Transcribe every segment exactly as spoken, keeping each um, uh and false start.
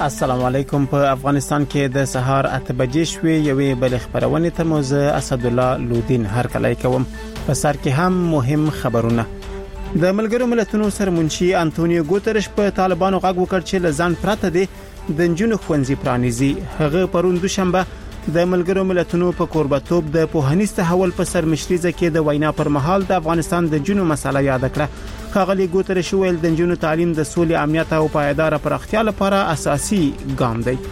السلام علیکم. په افغانستان کې د سهار اته بجې شوې یوې بل خبرونه ته موزه اسد الله لودین هر کله کوم. په سر کې هم مهم خبرونه. د ملګرو ملتونو سرمنشي انټونیو ګوترش په طالبانو غږ وکړ چې لزان پراته دي د جنونو خوندزي پرانیزي. هغه پرون دوشنبه د ملګرو ملتونو په قربتوب د پوهنیز تحول په سرمشريزه کې د وینا پر مهال د افغانستان د جنونو مسله یاد کړه. خاغلی ګوترش ویل د جنونو تعلیم د سولې امنیت او پایدار پراختیا لپاره اساسي ګام دی.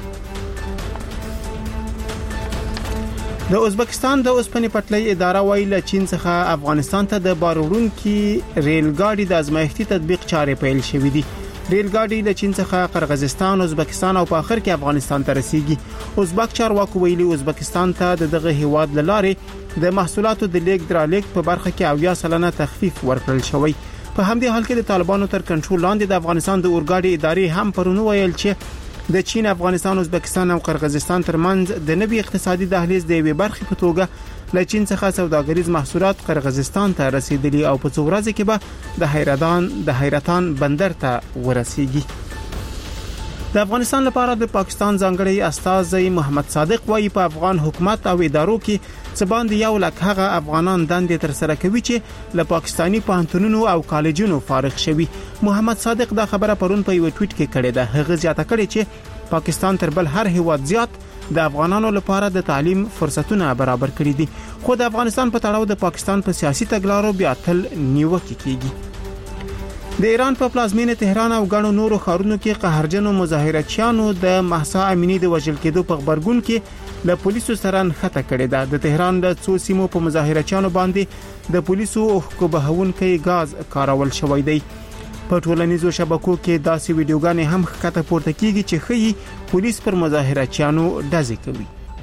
د ازبکستان د اوسپنې پټلۍ اداره ویل چین څخه افغانستان ته د بارورونکو ریل ګاډي د ازمایښتي تطبیق چارې پیل شوې دي. ریل ګاډي له چین څخه قرغیزستان، ازبکستان او په اخر کې افغانستان ته رسیږي. ازبک چارواکو ویلي ازبکستان ته دغه هیواد لاره د محصولاتو د لیک درالېک په برخه کې اویا سلنه تخفیف ورکړل شوی. په همدې حال کې د طالبانو تر کنټرول لاندې د افغانستان د اورګاډي ادارې هم پرونی ویل چې د چین، افغانستان، ازبکستان او قرغیزستان ترمنځ د نوي اقتصادي دهلیز د یوې برخې په توګه له چین څخه سوداګریز محصولات قرغیزستان ته رسیدلي او په څو ورځې کې به د حیرتان د حیرتان بندر ته ورسیږي. د افغانستان لپاره د پاکستان ځانګړي استازي محمد صادق وايي په افغان حکومت او ادارو کې څباند یو لک هغه افغانان دندې تر سره کوي چې له پاکستانی پوهنتونونو او کالجونو فارغ شوي. محمد صادق دا خبره پرون په یو ټویټ کې کړې ده. هغه زیاته کړې چې پاکستان تر بل هر هیواد زیات د افغانانو لپاره د تعلیم فرصتونه برابر کړي دي. خو د افغانستان په تړاو د پاکستان په سیاسي تګلارو بیا تل نیوکه کیږي. د ایران په پلازمینه تهران او غاڼو نورو ښارونو کې قهرجنو مظاهرچیانو د مهسا امینی د وژل کېدو په خبرګون کې له پولیسو سره نښته کړې ده. د تهران د څو سیمو په مظاهرچیانو باندې د پولیسو اوښکو بهونکي غاز کارول شوی دی. په ټولنیزو شبکو کې داسې ویډیوګانې هم ښکته پورته کیږي چې ښیي پولیس پر مظاهرچیانو ډزې کوي.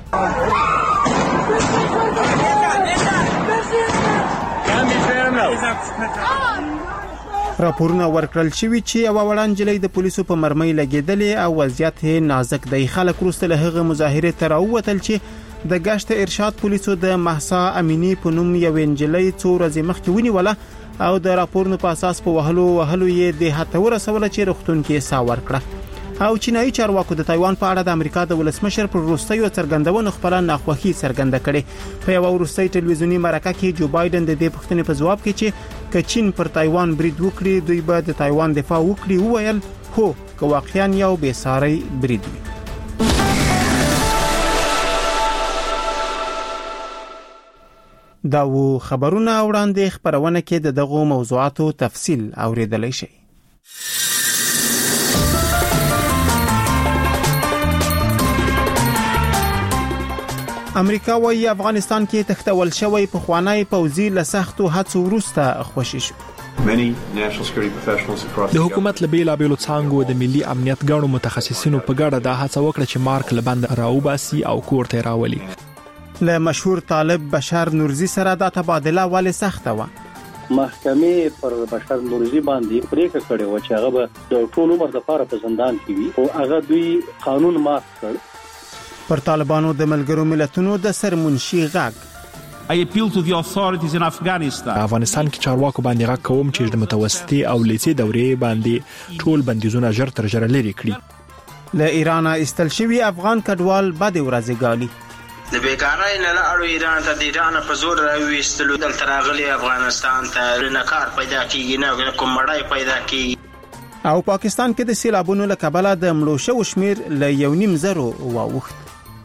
راپورونه ورکړل شوی چې یو وړاندې د پولیسو په مرمۍ لګیدلې او وضعیت نازک دی. خلک وروسته له هغه مظاهره تر اوتل چې د گشت ارشاد پولیسو د مهسا امینی په نوم یو انجلۍ څو ورځې مخکې ونیوله او د راپورونو په اساس په وهلو وهلو یې د هته ورسوله چې روغتون کې سا ورکړه. او چینایي چارواکو د تایوان په اړه د امریکا د ولسمشر پر وروستیو څرګندونو خپل ناخوښي څرګنده کړې. په یو وروستي ټلویزیونی مرکه کې جو بایدن د دې پوښتنې په جواب کې چې ک چین پر تایوان برید وکړي دوی به د تایوان دفاع وکړي وویل هو که واقعا یو بې ساري برید وي. دا و خبرونه وړاندې خبرونه کې د دغه موضوعاتو تفصیل اوریدلای شي. امریکا وايي افغانستان کې تختول شوی په خوانی پوزي له سختو هڅو وروسته خوشی شو. د حکومت له بیلابېلو څانګو د ملي امنیت غاڼو متخصصینو په ګډه دا هڅه وکړه چې مارک لبند راوباسي او کور ته راولي. له مشهور طالب بشار نورزي سره دا تبادله ولې سخته و. محکمې پر بشار نورزي باندې پریکړه کړې و چې هغه د ټول عمر لپاره په زندان کې وي او هغه دوی قانون مات کړ. پر طالبانو د ملګرو ملتونو د سرمنشي غږ. I appeal to the authorities in Afghanistan. افغانستان کې چارواکو باندې غږ کوم چې د متوسطي او لیسي دورې باندې ټول بندیزونه ژر تر ژره لري کړي. له ایران استل شوی افغان کډوال بد ورځ غالي. د بیکارۍ نه لاړو ایران ته د ایران په زور راوېستلو دلته راغلي افغانستان ته نه کار پیدا کیږي نه کوم مړای پیدا کیږي. او پاکستان کې د سیلابونو له کبله د مړو شو شمیر له یو نیم زرو واوښت.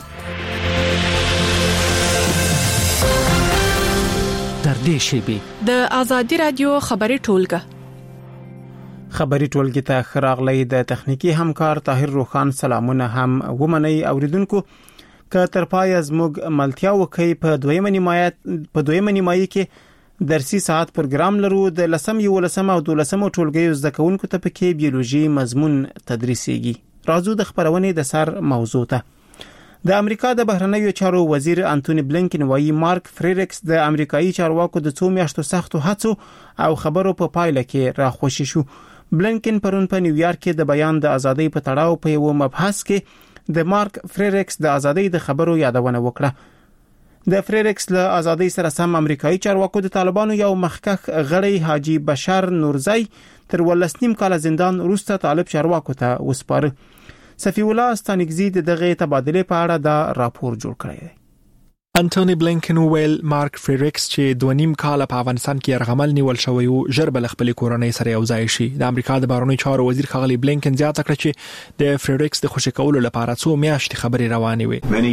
در دې شیبي د ازادي رادیو خبري ټولګه خبري ټولګه ته خراغلي د تخنیکی همکار طاهر روخان سلامونه هم ومني اوریدونکو که تر پای از موږ ملتیا وکي په دویمه نیمایت په دویمه نیمایي کې درسي ساعت پروګرام لرو د لسم یو لسم او دولسم ټولګي زده کوونکو ته پکې بیولوژي مضمون تدریسيږي. راځو د خبرونې د سر موضوع ته. د امریکا د بهرنیو چارو وزیر انټونی بلینکن وايي مارک فریریکس د امریکایي چارواکو د څو میاشتو سختو هڅو او خبرو په پایله کې راخوشي شو. بلینکن پرون په نیویارک کې د بیان د ازادۍ په تړاو په یو مبحث کې د مارک فریریکس د ازادۍ د خبرو یادونه وکړه. د فریریکس له ازادۍ سره سم امریکایي چارواکو د طالبانو یو مخکخ غړی حاجی بشار نورزي تر ولسنیم کال زندان وروسته طالب چارواکو ته وسپاره. صفی الله ستانکزی دغه تبادله په اړه دا راپور جوړ کړی دی. انټونی بلینکن ویل مارک فریریکس چې دوه نیم کال په افغانستان کې يرغمل نیول شوی او ژر بل خپل کورنۍ سره یو ځای شي. د امریکا د بهرنیو چارو وزیر خغلی بلینکن زیاته کړ چې د فریریکس د خوشی کولو لپاره څو میاشتې خبرې روانې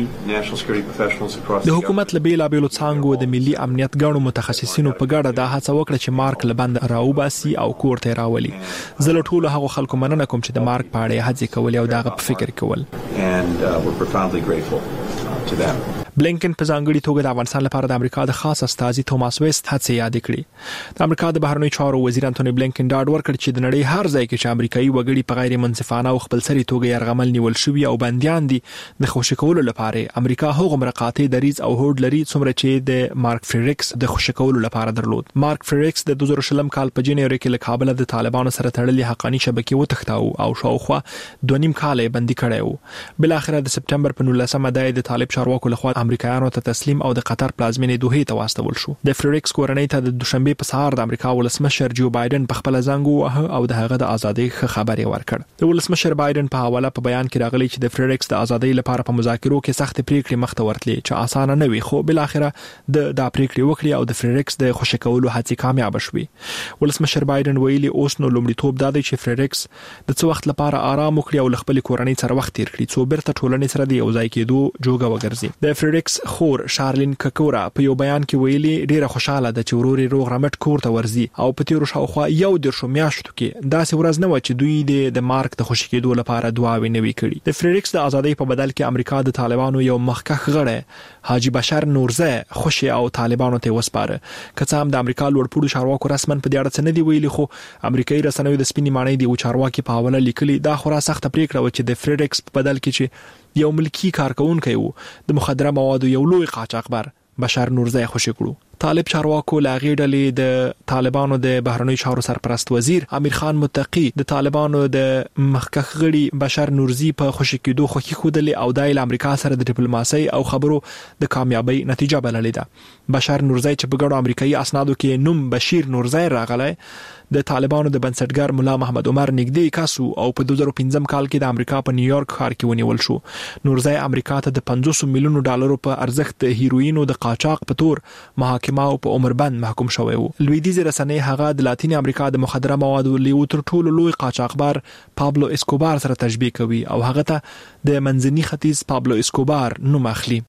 وي. د حکومت له بیلا بیلو څنګه د ملي امنیت غاڼو متخصصینو په ګډه د هڅه وکړه چې مارک لبند راوباسي او کور ته راولي. زه له ټولو هغو خلکو مننه کوم چې د مارک په اړه هڅه کول او دغه په فکر کول. بلینکن په ځانګړي توګه د افغانستان لپاره د امریکا د خاص استازي توماس ویست هڅه یاد کړې. د امریکا د بهرنیو چارو وزیر انټونی بلینکن ډاډ ورکړ چې د نړۍ هر ځای کې چې امریکایي وګړي په غیر منصفانه او خپلسري توګه يرغمل نیول شوی او بنديان دي د خوشی کولو لپاره امریکا هغه مرقاتي دریز او هوډ لري څومره چې د مارک فریریکس د خوشی کولو لپاره درلود. مارک فریریکس د دوه زره شلم کال په جنوري کې له کابل د طالبانو سره تړلې حقاني شبکې وتښتاو او شاوخوا دوه نیم کال یې بندي کړی و. بل اخر د سپټمبر په نولسمه د طالب چارواکو لخوا امریکایانو ته تسلیم او د قطر پلازمینې دوحې ته واستول شو. د فریریکس کورنۍ ته د دوشنبه په سهار د امریکا ولسمشر جو بایدن په خپل زنګ ووهه او د هغه د ازادۍ خبرې ورکړ. د ولسمشر بایدن په حواله په بیان کې راغلی چې د فریریکس د ازادۍ لپاره په مذاکرو کې سخت پریکړې مخته ورتلې چې اسانه نه وي خو بل اخر د دا پریکړې وکړي او د فریریکس د خوشی کولو هڅې کامیاب شوې. ولسمشر بایدن ویلي اوس نو لومړیتوب دا دی چې فریریکس د څو وخت لپاره آرام وکړي او خپل کورنۍ سره وخت تیر کړي څو بیرته ټولنې سره د یو ځای کېدو جوګه وګرځي. د فریریکس خور شارلین ککورا په یو بیان کې ویلي ډیره خوشاله ده چې وروري روغ رمټ کور ته ورځي او په تیرو شاوخوا یو درشو میاشتو کې داسې ورځ نه و چې دوی د مارک د خوشی کېدو لپاره دعاوې نه وی کړي. د فریریکس د ازادۍ په بدل کې امریکا د طالبانو یو مخکښ غړی حاجی بشر نورزه خوشی او طالبانو ته وسپاره. که هم د امریکا لوړپوړو چارواکو رسمن په دې اړه څه نه دی ویلي خو امریکایي رسنیو د سپینې معنی دی او چارواکي په حواله لیکلي دا خورا سخت پریکړه و چې د فریریکس په بدل کې چې یو ملکی کارکونکي وو د مخدره موادو یو لوی قاچاقبر بشر نورزه خوشی کړو. طالب چارواکو لاغي ډلې د طالبانو د بهرنیو چارو سرپرست وزیر امیر خان متقی د طالبانو د مخکښ غړي بشر نورزي په خوشی کېدو خوشي خودلې او د امریکا سره د ډیپلوماسي او خبرو د کامیابی نتیجه بللې ده. بشر نورزي چې په ګڼو امریکایي اسنادو کې نوم بشیر نورزي راغلی د طالبانو د بنسټګر مولا محمد عمر نږدې کاسو او په دوه زره پنځم کال کې د امریکا په نیویارک ښار کې ونیول شو. نورزي امریکا ته د پنځوس میلیونو ډالرو په ارزښت د هیروینو د قاچاق په تور محاکمه او په عمر بند محکوم شوی وو. لویدیځ رسنۍ هغه د لاتین امریکا د مخدره موادو لیو تر ټولو لوی قاچاقبر پابلو اسکوبار سره تشبیه کوي او هغه ته د منځني ختیځ پابلو اسکوبار نوم اخلي.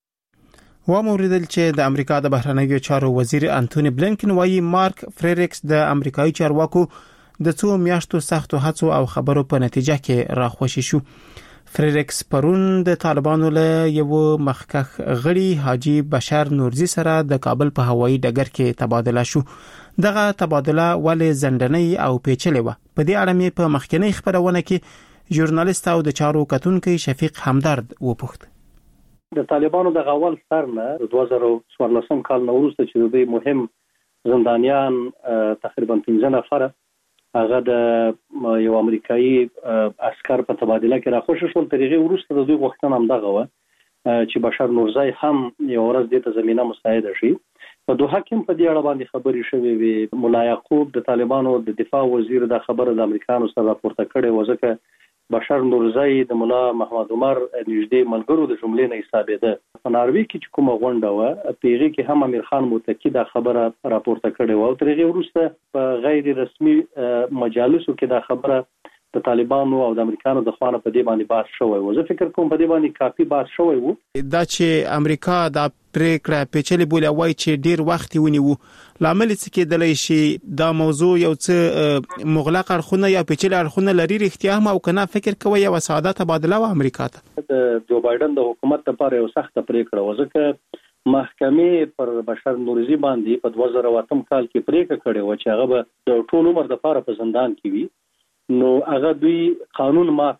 و موریدل چې د امریکا د بهرنیو چارو وزیر انټونی بلینکن وايي مارک فریریکس د امریکایي چارواکو د څو میاشتو سختو هڅو او خبرو په نتیجه کې راخوشي شو. فریریکس پرون د طالبانو له یو مخکښ غړي حاجی بشر نورزي سره د کابل په هوایي ډګر کې تبادله شو. دغه تبادله ولې زندنۍ او پیچلې و. په دې اړه مې په مخکنی خبرونه کې ژورنالیست او د چارو کتونکو شفیق همدرد وپوښت. د طالبانو د غوال سر نه دوه زره څوارلسم کال نه وروسته چې دوی مهم زندانیان تقریبا پنځه نفر هغه د یو امریکایي عسكر په تبادله کې راخوشي شول. طریقې وروسته د دوی غوښتنه هم دغه و چې بشر نورزي هم یو ورځ د زمينه مساعده شي. په دوه حکم په دې اړه باندې خبرې شوې وي. مولا یعقوب د طالبانو د دفاع وزیر د خبره د امریکانو سره راپورته کړې و ځکه بشر نورزي د مولا محمد عمر نږدې ملګرو د جملې نه حسابېده. په ناروی کې چې کومه غونډه و پیغي کې هم امیر خان متقی دا خبره راپورته کړې و او ترغه وروسته په غیر رسمي مجالسو کې دا خبره د طالبانو او د امریکانو د خوانه په دې باندې بحث شوی و. زه فکر کوم په دې باندې کافي بحث شوی و. دا چې امریکا د پریکړه پیچلې بوله وای چې ډیر وخت ونیو لامل څه کېدلی شي دا موضوع یو څه مغلق اړخونه یا پیچلې اړخونه لري رښتیا هم او کنه فکر کوي یو ساده تبادله و امریکا ته. د جو بایدن د حکومت لپاره یو سخت پریکړه و ځکه محکمې پر بشر نورزي باندې په دوه زره اتم کال کې پریکړه کړې و چې هغه به د ټول عمر لپاره په زندان کې وي. نو هغه دوی قانون مات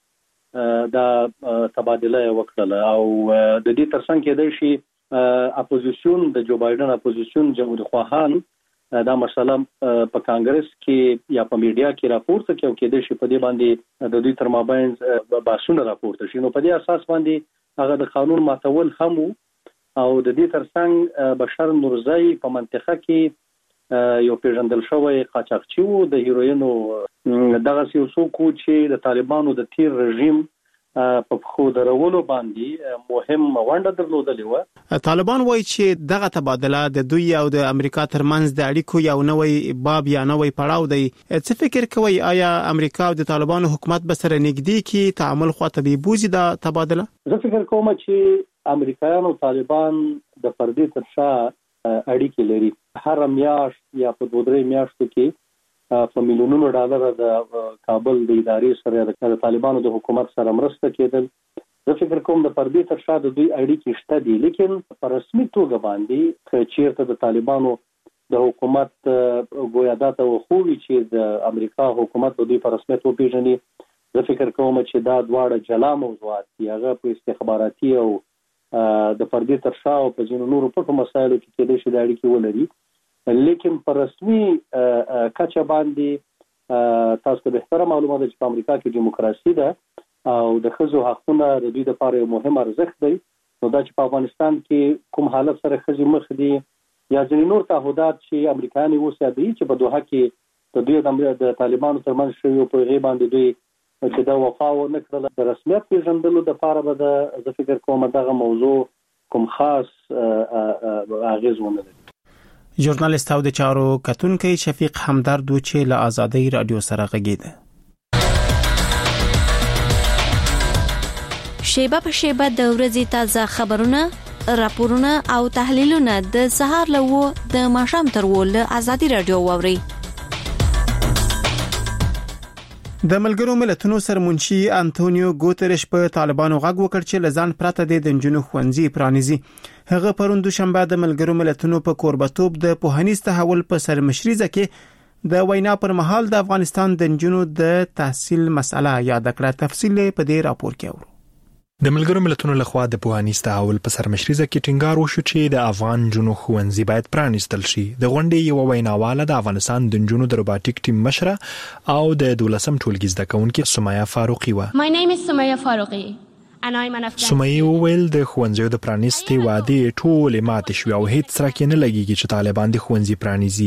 کړ دا تبادله وکړه او د دې ترڅنګ کې د شي اپوزیشن د جو بایدن اپوزیشن جمهوریت خواهان دا مسله په کانګرس کې یا په میډیا کې راپورته کوي چې د شي په دې باندې د دوی تر مابین باسونه راپورته شي. نو په دې اساس باندې هغه د قانون ماتول هم او د دې ترڅنګ بشر نورزي په منطقه کې یو پیژندل شوی قاچاقچی وو د هیروینو دغه سیاسو کو چې د طالبانو د تیر رژیم په خو درولو باندې مهم ونډه درلودلې و. طالبان وایي چې دغه تبادله د دوی او د امریکا ترمنځ د اړیکو یو نوې باب یا نوې پړاو دی. څه فکر کوي آیا امریکا او د طالبانو حکومت به سره نږدې کې تعامل خواته به بوزي د تبادله؟ زه فکر کوم چې امریکایان او طالبان د پردې تر شا اړیکې لري. هر میاشت یا په دوه درې میاشتو کې په میلیونونو ډالر د کابل د ادارې سره د طالبانو د حکومت سره مرسته کېدل. زه فکر کوم د پردې تر شا د دوی اړیکې شته دي، لیکن په رسمي توګه باندې چیرته د طالبانو د حکومت ګویا دا ته وخوي چې د امریکا حکومت د دوی په رسمیت وپیژني. زه فکر کوم چې دا دواړه جلا موضوعات دي، هغه په استخباراتي او د پردې تر شا او په ځینو نورو پټو مسایلو کې کېدای شي د اړیکې ولري، لیکن په رسمي کچه باندې تاسو ته به معلومه ده چې په امریکا کې دیموکراسي ده او د ښځو حقونه د دوی لپاره یو مهم ارزښت دی. نو دا چې په افغانستان کې کوم حالت سره ښځې مخ دي یا ځینې نور تعهدات چې امریکایان اوس یادوي چې په دوحه کې د دوی د طالبانو ترمنځ شوي په هغې باندې دوی چې دا وفا ونه کړله د رسمیت پېژندلو دپاره به د زه فکر کوم دغه موضوع کوم خاص اغېز ونه لري. ژورنالیست او د چارو کتونکی شفیق همدرد و چې له آزادۍ رادیو سره غږیده. شیبه په شیبه د ورځې تازه خبرونه، راپورونه او تحلیلونه د سهار له و د ماښام تر و له آزادۍ رادیو واورئ. د ملګرو ملتونو سرمنشي انټونیو ګوتریش په طالبانو غږ وکړ چې لزان پراته د دنجونو خوندزي پرانیزي. هغه پروند دوشنبه د ملګرو ملتونو په کوربتوب د پوهنیز تحول په سرمشريزه کې د وینا پر مهال د افغانستان د دنجونو د تحصیل مسله یاد کړه. تفصیل په دې راپور کې اورو. د ملګرو ملتونو لخوا د پوهنیز تحول په سرمشريزه کې ټینګار وشو چې د افغان جنو خوندزي باید پرانیستل شي. د غونډې یو ویناواله د افغانستان د جنو د روباټیک ټیم مشره او د دولسم ټولګي زده کوونکې سمیه فاروقي و. My name is Sumaya Faruqi. سمیه وویل د ښوونځیو د پرانیستي وعدې ټولې ماتې شوې او هیڅ سره کې نه لګیږي چې طالبان د ښوونځي پرانیزي.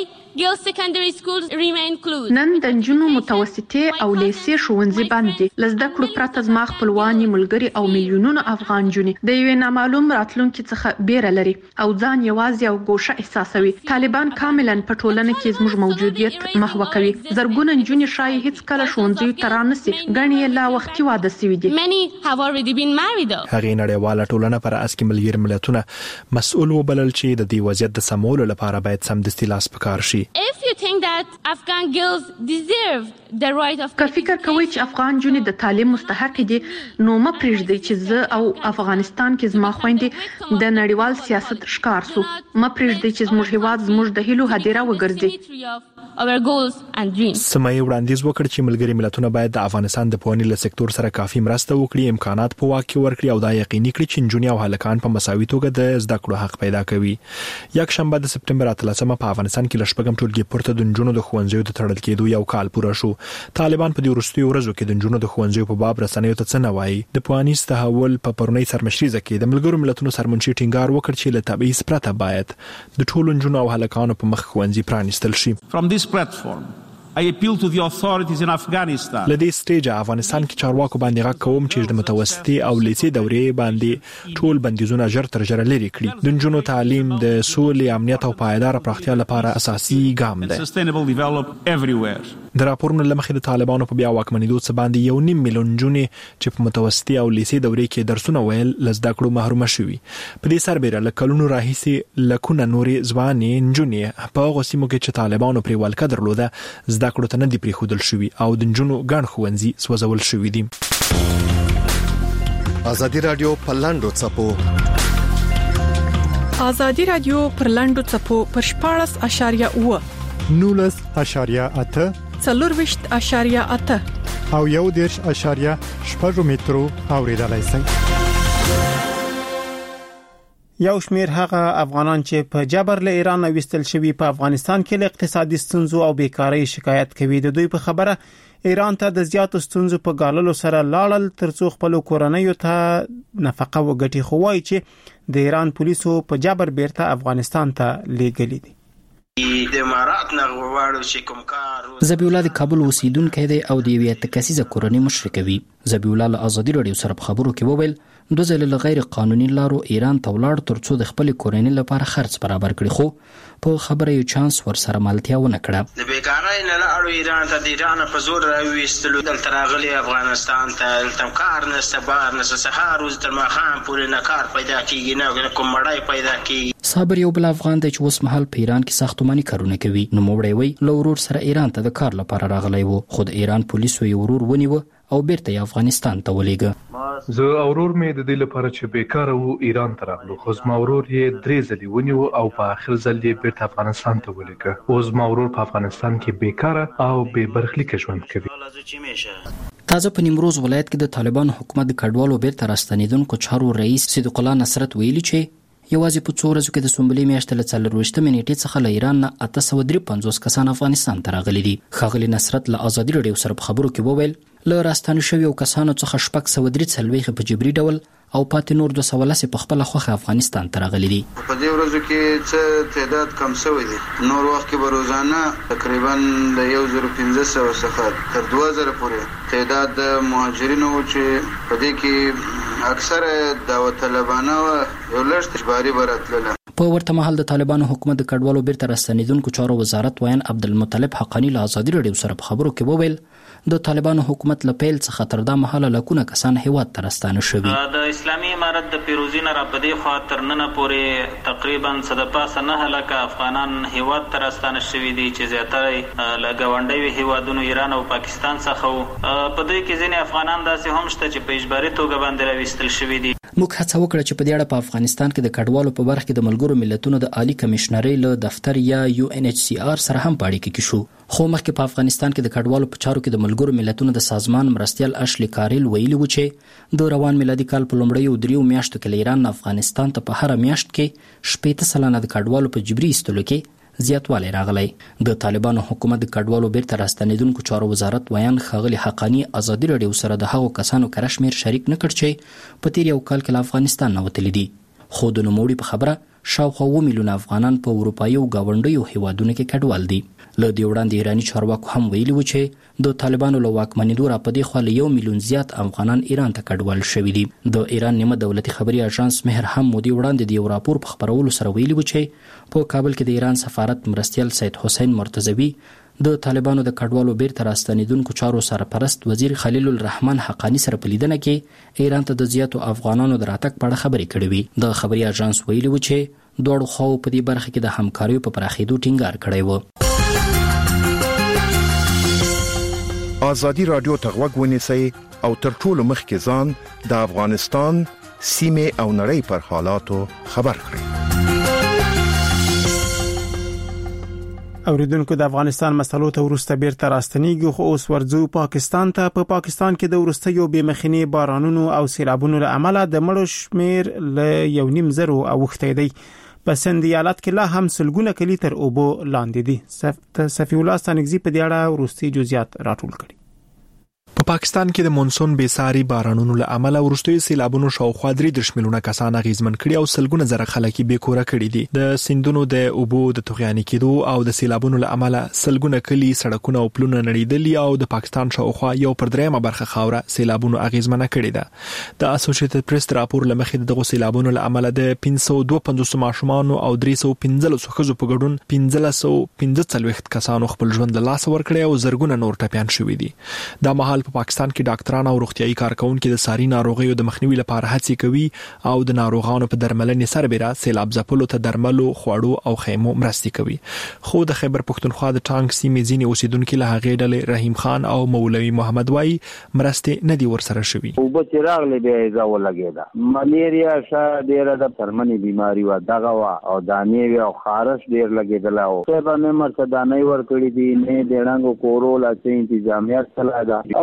نن د نجونو متوسطي او لیسې ښوونځي باندې لزده کړو پرته زما خپلواني ملګري او میلیونونو افغان جونې د یوې نامعلوم راتلونکي څخه بیره لري او ځان یوازې او ګوشه احساسوي. طالبان کاملا په ټولنه کې زموږ موجودیت محو کوي. زرګونه نجونې شایي هیڅ کله ښوونځیو ته رانسي، ګڼې لا وختي واده سوي دي. هغه نړیواله ټولنه پر اسکی ملګري ملتونه مسؤل وبلل چې د دې وضعیت د سمولو لپاره باید سمدستي لاس پکار شي. If you think that Afghan girls deserve the right of که فکر کوي چې افغان جونې د تعلیم مستحق دي، نو ما پرېږدئ چې زه او افغانستان کې زما خويندې د نړیوال سیاست ښکار سو. ما پرېږدئ چې زموږ هیواد زموږ د هیلو هدیره وګرځي. our goals and dreams. سمیه وړاندیز وکړ چې ملګري ملتونه باید د افغانستان د پوهنې له سکتور سره کافي مرسته وکړي، امکانات په واک کې ورکړي او دا یقیني کړي چې نجونې او هلکان په مساوي توګه د زده کړو حق پیدا کوي. یک شنبه د سپتمبر اتلسمه په افغانستان کې لشپږم ټولګي پورته د نجونو د ښوونځیو د تړل کېدو یو کال پوره شو. طالبان په دې وروستیو ورځو کې د نجونو د ښوونځیو په باب رسنیو ته څه نه وایي. د پوهنیز تحول په پرونی سرمشريزه کې د ملګرو ملتونو سرمنشي ټینګار وکړ چې له تبعیض پرته باید د ټولو نجونو او هلکانو په مخ ښوونځي پرانیستل شي. From this platform I appeal to the authorities in Afghanistan. لدې سټیج افغانستان کې چارواکو باندې غږ کوم چې د متوسطي او لیسې دورې باندې ټول بندیزونه ژر تر ژره لري کړي. د نجونو تعلیم د سولې، امنیت او پایدار پراختیا لپاره اساسي ګام دی. Sustainable development everywhere. د راپورونو لمخې د طالبانو په بیا واکمنېدو څخه باندې یو نیم میلیون نجونې چې په متوسطي او لیسې دورې کې درسونه ویل لزده کړو محروم شوي. په دې سربېره له کلونو راهیسې لکونه نورې ځوانې نجونې په هغو سیمو کې چې طالبانو پرې ولکه درلوده زده کړو ته نه دي پرېښودل شوي او د نجونو ګڼ ښوونځي سوځول شوي دي. ازادي رادیو په لاندو څپو ازادي رادیو پر لاندو څپو پر شپاړس اشاریه اوه نولس اشاریه اته څلورویشت اشاریه اته او یو دېرش اشاریه شپږ مترو اوریدلای شئ. یو شمیر هغه افغانان چې په جبر له ایران وستل شوی په افغانستان کې له اقتصادي ستونزو او بیکاری شکایت کوي. د دوی په خبره ایران ته د زیاتو ستونزو په ګاللو سره لاړل ترڅو خپل کورنۍ ته نفقه وګټي، خو وايي چې د ایران پولیسو په جبر بیرته افغانستان ته لیږلي دي. د امارات نه غواړو چې کوم کار ذبیح الله د کابل اوسیدونکی دی او د یوې تکسیزه کورنۍ مشر کوي. ذبیح الله له ازادي رادیو سره په خبرو کې وویل دوه ځله له غیر قانوني لارو ایران ته ولاړ ترڅو د خپل کورنۍ لپاره خرڅ برابر کړي، خو په خبره یو چانس ور سره مالتیا ونه کړه. د بیکارۍ نه لاړو ایران ته د ایران په زور راوېستلو دلته راغلي افغانستان ته دلته کار نشته، بار نشته، سهار روز تر ماښام پورې نه کار پیدا کېږي نه کوم مړی پیدا کېږي. صابر یو بل افغان دی چې اوس مهال په ایران کې ساختماني کارونه کوي. نوموړی وایي له ورور سره ایران ته د کار لپاره راغلی و، خو د ایران پولیسو یې ورور ونیوه او بیرته یې افغانستان ته ولېږه. زه او ورور مې د دې لپاره چې بیکاره وو ایران ته راغلو، خو زما ورور یې درې ځلې ونیوه او په آخر ځل یې بیرته افغانستان ته ولېږه. اوس زما ورور په افغانستان کې بیکاره او بې برخلیکه ژوند کوي. تازه په نیمروز ولایت کې د طالبانو حکومت د کډوالو بیرته راستنېدونکو چارو رئیس صدیق الله نصرت ویلي چې یوازې په څو ورځو کې د سنبلې میاشتې له څلرویشتمې نیټې څخه له ایران نه اته سوه درې پنځوس کسان افغانستان ته راغلي دي. ښاغلي نصرت له ازادي راډیو سره په خبرو کې وویل له راستانه شویو کسانو څخه شپږ سوه درې څلوېښت په جبري ډول او پاتې نور دوه سوه لس په خپله خوښه افغانستان ته راغلي دي. په دې ورځو کې څه تعداد کم شوی دی. نور وخت کې به روزانه تقریبا د یو زر پنځه سوه څخه تر دوه زره پورې تعداد د مهاجرینو چې په دې کې اکثره دعوت طلبانه و یو لږ اجباري به راتلله. په ورته مهال د طالبانو حکومت د کډوالو بیرته راستنېدونکو چارو وزارت ویان عبدالمطلب حقانی له ازادي راډیو سره په خبرو کې وویل د طالبانو حکومت له پیل څخه تر دا مهاله لکونه کسان هیواد ته راستانه شوي. د اسلامي امارت د پیروزي نه را په دې خوا تر ننه پورې تقریبا څه د پاسه نهه لکه افغانان هیواد ته راستانه شوي دي چې زیاتره له ګاونډیو هیوادونو ایران او پاکستان څخه وو. په دې کې ځینې افغانان داسې هم شته چې په اجباري توګه باندې راویستل شوي دي. موږ هڅه وکړه چې په دې اړه په افغانستان کې د کډوالو په برخه کې د ملګرو ملتونو د عالی کمشنرۍ له دفتر یا یو ان ایچ سی آر سره هم په اړیکه کې شو، خو مخکې په افغانستان کې د کډوالو په چارو کې د ملګرو ملتونو د سازمان مرستیال اشلی کاریل ویلي و چې د روان میلادي کال په لومړیو دریو میاشتو کې له ایران افغانستان ته په هره میاشت کې شپېته سلنه د کډوالو په جبري ایستلو کې زیاتوالی راغلی. د طالبانو حکومت د کډوالو بیرته راستنېدونکو چارو وزارت ویان ښاغلي حقانی ازادي راډیو سره د هغو کسانو کره شمېر شریک نه کړ چې په تیر یو کال کې له افغانستان نه وتلي دي، خو د نوموړي په خبره شاوخوا اووه میلیونه افغانان په اروپایي او ګاونډیو هیوادونو کې کډوال دي. له دې وړاندې ایراني چارواکو هم ویلي و چې د طالبانو له واکمنېدو را په دې خوا له یو میلیون زیات افغانان ایران ته کډوال شوي دي. د ایران نیمه دولتي خبري اژانس مهر هم مودې وړاندې د یو راپور په خپرولو سره ویلي و چې په کابل کې د ایران سفارت مرستیال سید حسین مرتضوي د طالبانو د کډوالو بیرته راستنېدونکو چارو سرپرست وزیر خلیل الرحمن حقانی سره په لیدنه کې ایران ته د زیاتو افغانانو د راتګ په اړه خبرې کړې وې. د خبري اژانس ویلي و چې دواړو خواو په دې برخه کې د همکاریو په پراخېدو ټینګار کړی و. ازادي راډیو ته غوږ ونیسئ او تر ټولو مخکې ځان د افغانستان سیمې او نړۍ پر حالاتو خبر کړئ. اوریدونکو د افغانستان مسلو ته ورسته بیرته راستنیږي، خو اوس ورځو پاکستان ته. په پا پاکستان کې د ورستیو بې مخنی بارانونو او سیلابونو له امله د مړو شمیر له یو نیم زرو اوښتی دی. په سند ایالت کې لا هم سلګونه کلی تر اوبو لاندې دي. صفی الله ستانګزي په دې اړه ورستي جزئیات راټول کړي. په پا پاکستان کې د مونسون بېساري بارانونو له امله وروستیو سیلابونو شاوخوا درې دېرش میلیونه کسان اغېزمن کړي او سلګونه زره خلک بې کوره کړي دي. د سیندونو د اوبو د توغیاني کېدو او د سیلابونو له امله سلګونه کلي، سړکونه او پلونه نړېدلي او د پاکستان شاوخوا یو پر دریمه برخه خاوره سیلابونو اغېزمنه کړې ده. د اسوسییټډ پریس راپور له مخې دغه سیلابونو له امله د پنځه سوه دوه پنځوس ماشومانو او درې سوه پنځلس ښځو په ګډون پنځلس سوه پنځه څلوېښت کسانو خپل ژوند له لاسه ورکړی او زرګونه نور ټپیان شوي دي. دا مهال په پاکستان کې ډاکټران او روغتيایي کارکونکو د ساري ناروغیو د مخنیوي لپاره هڅې کوي او د ناروغانو په درملنې سربېره سیلاب ځپلو ته درملو، خوړو او خیمو مرستې کوي. خو د خیبر پښتونخوا د ټانک سیمې ځینې اوسیدونکو له هغې ډلې رحیم خان او مولوي محمد وای مرستې نه دي ورسره شوي. او به چراغ له بیا ایزا ولګیدا. ملیریا شا ډیره د پرمنی بیماری و دغه وا او دانې او خارش ډیر لګیدل او په باندې مرته دانې ور کړی دي نه ډېرانګو کورول چې انتظامیت چلا دا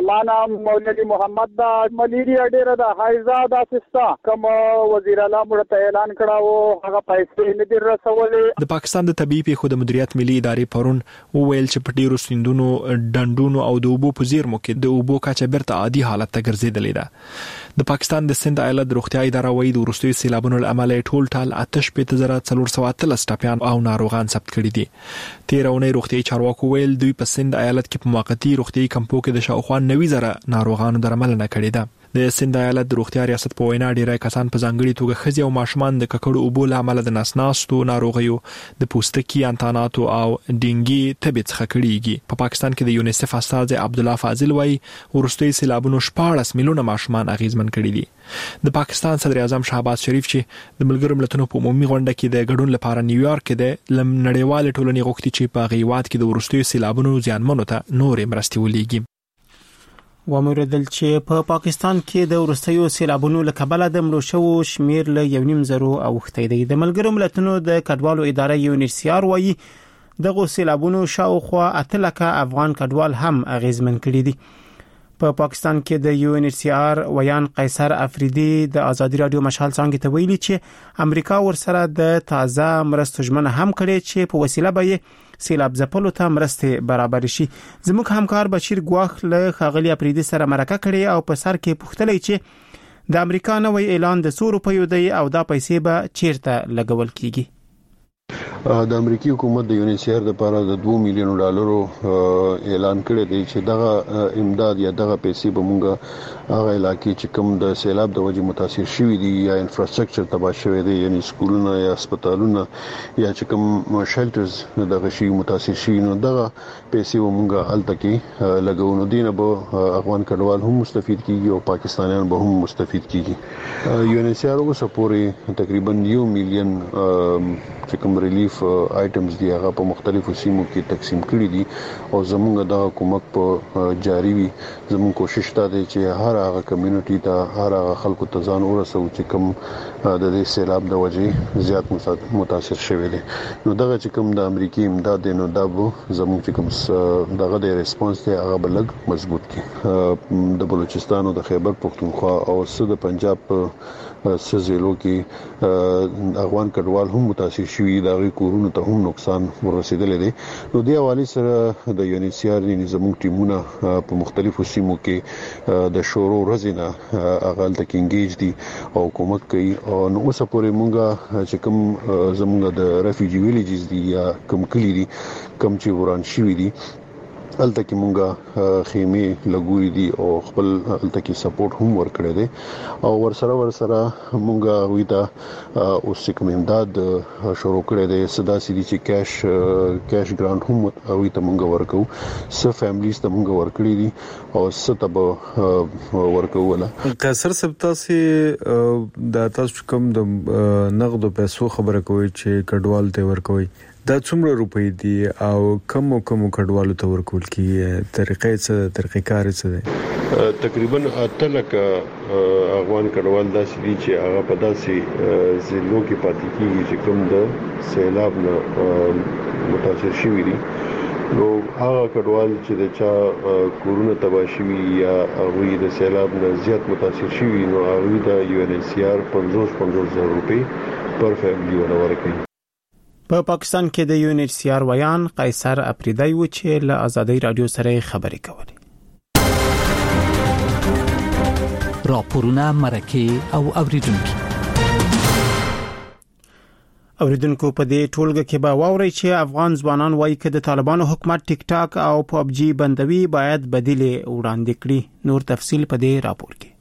زمانہ مولوی محمد دا ملیریا ډیره د حایزه د اسستا کوم وزیر اعلی مرته اعلان کړه هغه پیسې نه در رسولې. د پاکستان د طبي پیښو د مدیریت ملي ادارې پرون وویل چې په ډیرو سیندونو ډنډونو او د اوبو په زیرمو کې د اوبو کچه بیرته عادي حالت ته ګرځېدلې ده. د پاکستان د سند ایالت د روغتیا اداره وايي د وروستیو سیلابونو له امله ټول ټال آتش په زره څلور سوه اتلس ټاپیان او ناروغان ثبت کړي دي. تیرونه روغتیاي چارواکو ویل دوی په سند ایالت کې په موقتی روغتیاي کمپو کې د شاوخوا نوي زره ناروغانو درملنه کړې ده. د سند ایالت د روغتیا ریاست په وینا ډیری کسان په ځانګړي توګه ښځې او ماشومان د ککړو اوبو له امله د ناسناستو ناروغیو د پوستکي انتاناتو او ډینګي تبې څخه کړيږي. په پاکستان کې د یونیسف استاد عبد الله فاضل وايي ورستوي سیلابونو شپاړس میلیونه ماشومان اغیزمن کړي دي. د پاکستان صدر اعظم شهباز شریف چې د ملګرو ملتونو په عمومي غونډه کې د ګډون لپاره نیویارک کې د لم نړیوال ټولنې غوښتي چې په غیوات کې د ورستوي سیلابونو زیانمنو ته نورې مرستې ولېږي. وموردل چې په پا پاکستان کې د ورستیو سیلابونو له کبله د مړو شوو شمیر له یو نیم زرو اوښتی دی. د ملګرو ملتونو د کډوالو اداره یو ان ایچ سی آر وايي دغه سیلابونو شاوخوا اته لکه افغان کډوال هم اغیزمن کړي دي. په پا پاکستان کې د یو ان ایچ سی آر ویان قیصر افریدي د آزادي رادیو مشال څنګه ته ویلي چې امریکا ورسره د تازه مرستو ژمنه هم کړې چې په وسیله به سیلاب ځپلو ته مرسته برابر شي. زموږ همکار بشیر ګواخ له خاغلی افریدي سره مرکه کړې او په سر کې پوښتلې چې د امریکا نوې اعلان د څو روپیو دی او دا پیسې به چیرته لګول کیږي. د امریکای حکومت د یو ان ایچ سی آر لپاره د دوه میلیون ډالرو اعلان کړی دی چې دغه امداد یا دغه پیسې به مونږه هغه علاقې چې کوم د سیلاب د وجې متاثر شوي دي یا انفراستراکچر تباه شوی دی یعنی سکولونه یا هسپتالونه یا چې کوم شیلټرز دغه شي متاثر شي نو دغه پیسې به مونږه هلته کې لګو نو دینه به افغان کډوال هم مستفید کیږي او پاکستانیان به هم مستفید کیږي. یو ان ایچ سی آر اوس پورې تقریبا یو میلیون چې کوم ریلیف آیټمز دی هغه په مختلفو سیمو کې تقسیم کړي دي او زموږ د حکومت په جاری وي زموږ کوشش دا دی چې هر هغه کمیونټي ته هر هغه خلکو ته ځان ورسو چې کوم د دې سیلاب د وجې زیات متاثر شوی دي. نو دغه چې کوم د امریکای امداد دی نو دا به زموږ چې کوم دغه د ریسپانس دی هغه بلګ مضبوط کړي. د بلوچستان او د خیبر پختونخوا او د پنجاب سزیلو کې افغان کډوال هم متاثر شوي دا غي کورونو ته هم نقصان ورسېدل دي. نو د حواله سره د یو ان ایچ سی آر زموږ ټیمونه په مختلفو سیمو کې د شورو ورځې نه هغه تک انګیج دي او کومک کوي او نو اوس پورې مونږه چې کوم زموږ د ریفیوجی ویلیجز دي یا کوم کلی دي کوم چې وران شوي دي الته کې مونږه خیمه لګوي دي او خپل الته کې سپورټ هم ورکړی دی او ورسره ورسره مونږه وی دا اوس کوم امداد شروع کړی دی صدا سړي چې کیش کیش ګرانټ هم او ته مونږه ورکو س فیملیز ته مونږه ورکړي دي او ستب ورکو ولا قصر سبتاسي د تاسو کوم د نقد پیسو خبره کوي چې کډوال ته ورکوي دا څومره روپۍ دي او کم کم کډوالو ته ورکول کی طریقې څه طریقې کار څه دي؟ تقریبا اته لکه افغان کډوال داسې دي چې هغه په داسې ضلعو کې پاتې کیږي چې کوم د سیلاب نه متاثر شوي دي. نو هغه کډوال چې د چا کورونه تباه شوي یا هغه د سیلاب نه زیات متاثر شوي نو هغه د یو ان ایچ سی آر پنځوس پنځوس زره روپۍ پر فیملی ورکوي. په پا پاکستان کې د یو ان ایچ سی آر ویان قیصر افریدی و چې له آزادي رادیو سره خبرې کولې. راپورونه مرکه او اوریدونکو اوریدونکو په دې ټولګه کې به واوري چې افغان ځوانان وایي چې د طالبانو حکومت ټیک ټاک او پب جی بندوي باید بدیل وړاندې کړي. نور تفصیل په دې راپور کې.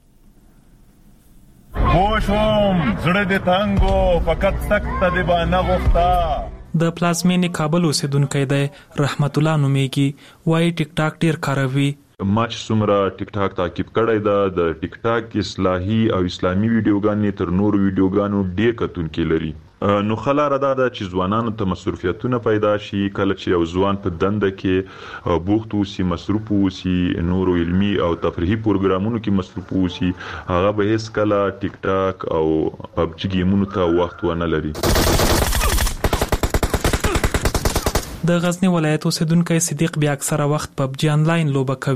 خوشم زړه دې تنګو فقط سخت دې باندې غوښتا. د پلازمینې کابل اوسیدونکو دی رحمت الله نومیږي وایي ټیک ټاک ډیر کاروي. ما چې څومره ټیک ټاک تعقیب کړی دا د ټیک ټاک اصلاحي او اسلامي ویډیوګانې تر نورو ویډیوګانو ډیر کتونکو لري. نو خلاره دا د چې ځوانانو ته مصروفیتونه پیدا شي کله چې یو ځوان په دنده کې بوخت وسی مصروف وسی نورو علمي او تفریحي پروګرامونو کې مصروف وسی هغه به هیڅ کله ټیک ټاک او پب جی گیمونو ته وخت ونه لري. د غزنی ولایت اوسیدونکو صدیق بیا اکثره وخت پب جی انلاین لوبه کوي.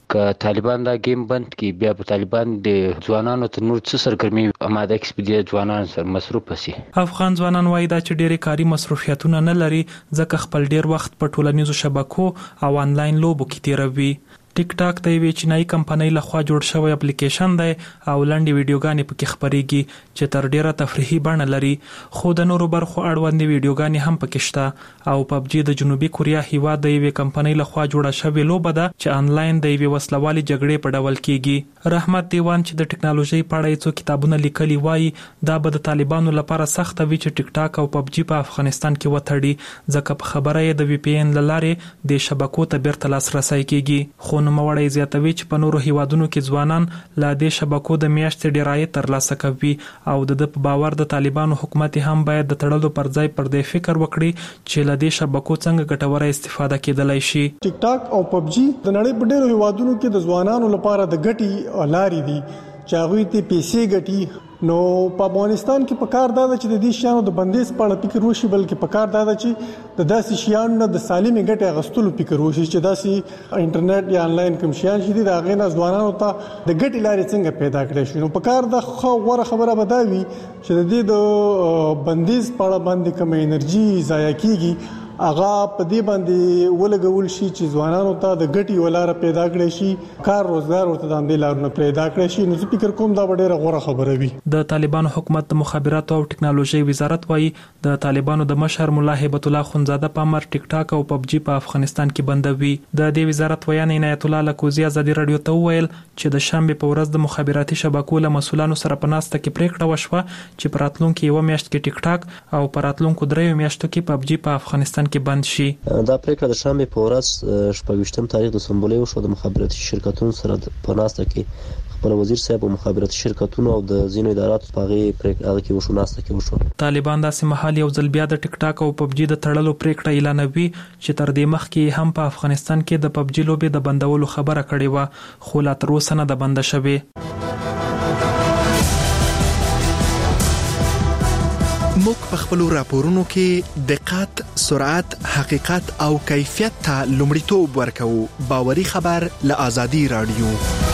که طالبان دا گیم بند کی بیا په طالبان د ځوانانو تر نور څه سرګرمي آماده کړي په دې ځوانانو سره مصروف شي. افغان ځوانان وایي دا چې ډېری کاري مصروفیتونه نه لري ځکه خپل ډېر وخت په ټولنیزو شبکو او آنلاین لوبو کې تیروي. ټیک ټاک د یوې چینایي کمپنۍ لخوا جوړ شوی اپلیکیشن دی او لنډې ویډیوګانې پکې خپرېږي چې تر ډیره تفریحي بڼه لري، خو د نورو برخو اړوندې ویډیوګانې هم پکې شته. او پبجي د جنوبي کوریا هیواد د یوې کمپنۍ لخوا جوړه شوې لوبه ده چې آنلاین د یوې وسلوالې جګړې په ډول کیږي. رحمت دیوان چې د ټکنالوژي په اړه څو کتابونه لیکلي وایي دا به د طالبانو لپاره سخت وي چې ټیک ټاک او پبجي په افغانستان کې وتړي ځکه په خبره یې د وی پی ان لارې د شبکو ته بیرته لاسرسي کیږي. خو نوموړی زیاتوي چې په نورو هیوادونو کې ځوانان لا د شبکو د میاشتې ډیر عاید ترلاسه کوي او د په باور د طالبانو حکومت هم باید د تړلو پر ځای پر دې فکر وکړي چې له دې شبکو څنګه ګټوره استفاده کېدلای شي. ټیک ټاک او پبجي د نړۍ په ډیرو هیوادونو کې د ځوانانو لپاره د ګټي لارې دي چې هغه ته پیسې ګټي. نو په افغانستان کې په کار دا چې د دې شیانو د بندیز په اړه فکر وشي، بلکې په کار دا چې د داسې شیانو نه د سالمې ګټې اخیستلو فکر وشي چې داسې انټرنیټ یا آنلاین کوم شیان چې د هغې نه ځوانانو ته د ګټې لارې څنګه پیدا کړی شي. نو په کار دا غوره خبره به دا وي چې د دې د بندیز په اړه باندې کوم انرژي ضایع کیږي هغه په دې باندې ولګول شي چې ځوانانو ته د ګټي ولاره پیدا کړي شي، کار روزګار ورته د اندې لارونه پیدا کړي شي. نو زه فکر کوم دا ډېره غوره خبره وي. د طالبانو حکومت د مخابراتو او ټکنالوژي وزارت وایي د طالبانو د مشر مولا هیبت الله خونزاده په امر ټیک ټاک او پبجي په افغانستان کې بندوي. د دې وزارت ویان عنایت الله لکوزی ازادي رادیو ته ویل چې د شنبه په ورځ د مخابراتي شبکو له مسولانو سره په ناسته کې پریکړه وشوه چې په راتلونکو یو میاشت کې ټیک ټاک او په راتلونکو درې میاشتو کې پبجي په افغانستان کې بند شي. دا پریکړه د شنبه په ورځ شپږم تاریخ د سمبولې وشو د مخابراتي شرکتونو سره په ناسته کې خپل وزیر صاحب او مخابراتي شرکتونو او د ځینو اداراتو په هغه پریکړه کې وشو ناسته کې وشو. طالبان داسې مهال یو ځل بیا د ټیک ټاک او پبجي د تړلو پریکړه اعلانوي چې تر دې مخکې هم په افغانستان کې د پبجي لوبې د بندولو خبره کړې و خو لا تر اوسه نه د بند شوی. موږ په خپل راپورونو کې دقت، سرعت، حقیقت او کیفیت ته لومړیتوب ورکوو. باوري خبر له آزادي رادیو.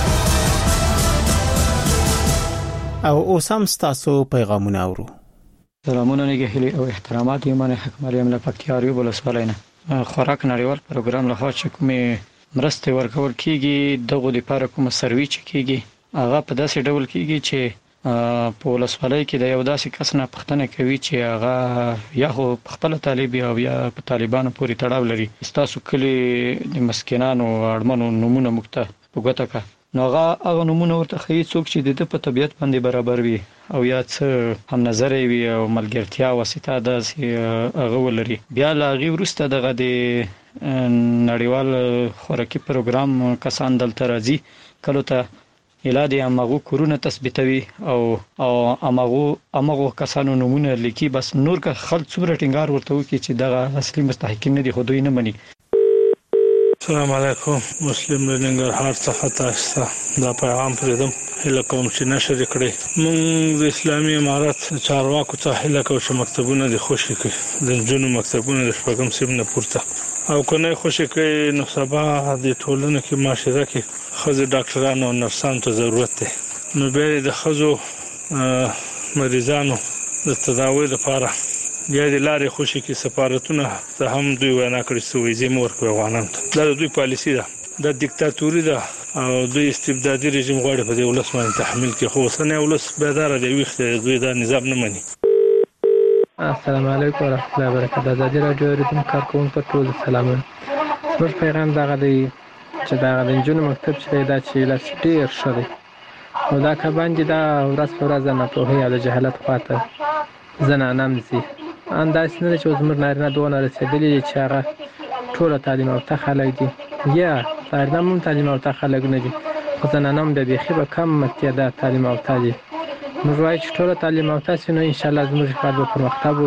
او اوسم تاسو پیغامونه اورو. سلامونه نګهلي او احترامات یمن حکمر یم له پکتیاریو بلسوالینه. خوراک نړیوال پروګرام له خوا چې کومه مرسته ورکول کیږي دغه لپاره کومه سروي چې کیږي هغه په داسې ډول کیږي چې په ولسوالۍ کې د یو داسې کس نه پوښتنه کوي چې هغه یا خو خپل طالب او یا په طالبانو پورې تړاو لري، تاسو کلی د مسکینانو اړمنو نمونه مکته وګټه نو هغه هغه نمونه ورته خي څوک چې د په طبيعت باندې برابر وي او یا څه هم نظر وي او ملګرتیا واسطه د هغه ولري. بیا لا غي ورسته دغه د نړیوال خوراکي پروګرام کسان دلته راځي کله ته الاده امغه کورونه تثبیتوي او او امغه امغه کسانو نمونه لیکي بس نور که خلک څومره ټینګار ورته وکړي چې دغه اصلي مستحقین نه دي خو دوی نه مني. السلام علیکم مسلم ننګرهار څخه تاسو دا پیغام پرېدم هله کوم چې نشر کړي موږ د اسلامي امارات چارواکو ته هله کوم چې مکتبونه د خوشي کړي د جنو مکتبونه د شپږم سیم نه پورته او کنه خوشي کړي نو سبا د ټولنې کې معاشره کې خزه ډاکټرانو او نرسانو ته ضرورت ده. نو به د خزو مریضانو د تداوی لپاره بیا د لارې خوشي کې سفارتونه ته هم دوی وینا کړې سوې زموږ ورکو افغانان ته دا دوی پالیسی ده د دیکتاتوري ده او دوی استبدادي رژیم غواړي په دې ولس باندې تحمیل کې خو سنه ولس بیدار دی وخت دوی دا نظام نه مني. السلام علیکم ورحمۃ اللہ وبرکاتہ. د رادیو ریتم کارکونکو ټول سلامونه. موږ پیغام دغه دی چې دا د جنونو مکتب چې دا چې لاس ډیر شوی او دا کباندې دا ورځ په ورځ نه په هي د جهالت خاطر زنانم زی انداز نه چې زمر نارینه دوه رسیدلې چې هغه ټول تعلیم او تخلق دي یا نارینه هم تعلیم او تخلق نه دي خو زنانم د بيخي به کم متعدد تعلیم او تعلیم نو راځي چې ټول تعلیم او تاسو نو ان شاء الله زموږ کار به پرمختګ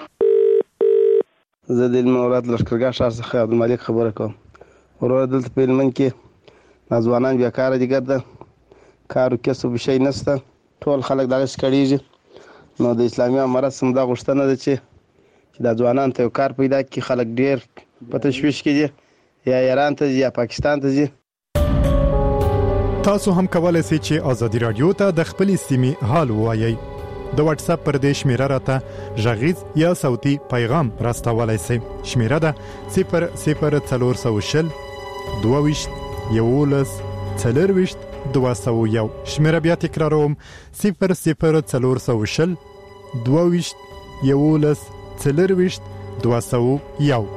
وکړي. زه د مولات لشکرګاه شهر څخه عبدالملک خبره کوم. ورور دلته په لمن کې ځوانان بیا کار دي ګرځي کارو کسب شي نشته ټول خلک دغه شکړيږي. نو د اسلامي امارات سم دا غوښتنه ده چې د ځوانان ته کار پیدا کړي خلک ډیر په تشويش کې دي یا ایران ته یا پاکستان ته ځي. تاسو هم کولای شئ چې ازادي رادیو ته د خپلې سیمې حال ووایئ. د واتس اپ پر دې شمیره راته ژغیز یا صوتي پیغام راستولای شئ. شمیره ده صفر صفر څلور سوه شل دوه ویشت یولس څلور ویشت دوه سوه یو. شمیره بیا تکراروم صفر صفر څلور سوه شل دوه ویشت یولس څلور ویشت دوه سوه یو.